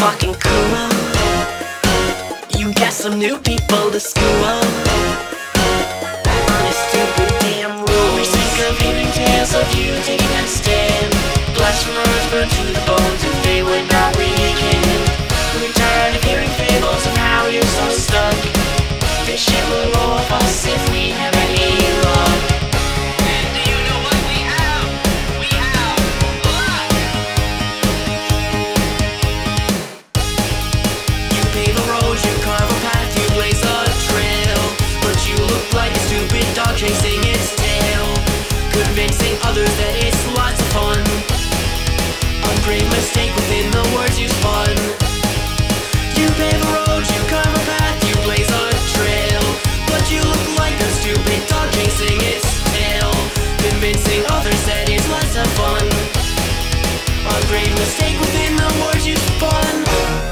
fucking cool. You got some new people to school on a stupid damn rule. We sick of hearing tales of you taking a stand. Blasphemers burned to the bones if they would not weaken. We're tired of hearing fables of how you're so stuck. This shit will roll off us if we have any luck. And do you know what we have? We have luck! You pave a road, you carve a path, you blaze a trail, but you look like a stupid dog chasing its tail, convincing others that it's lots of fun. A great mistake within the words you spun. You pave a road, you carve a path, you blaze a trail, but you look like a stupid dog chasing its tail, convincing others that it's lots of fun. A great mistake within the words you spun.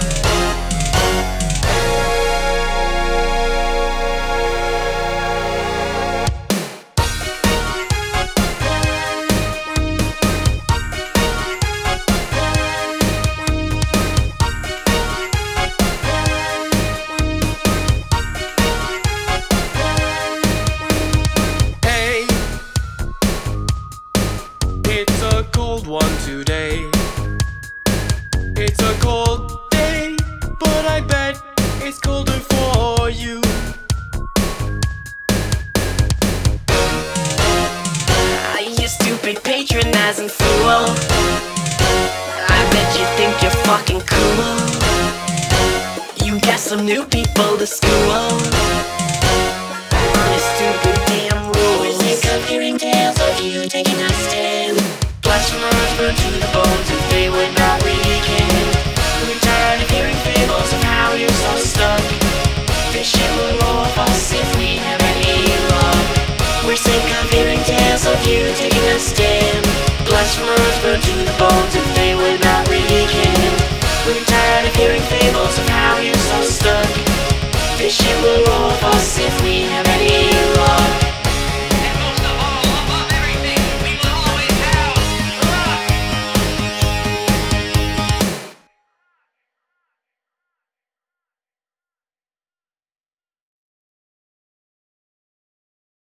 It's a cold one today. It's a cold day, but I bet it's colder for you. You stupid patronizing fool. I bet you think you're fucking cool. You got some new people to school on a stupid damn rule. We're sick of hearing tales of you taking a stand. Blasphemers burned to the bones if they would not weaken.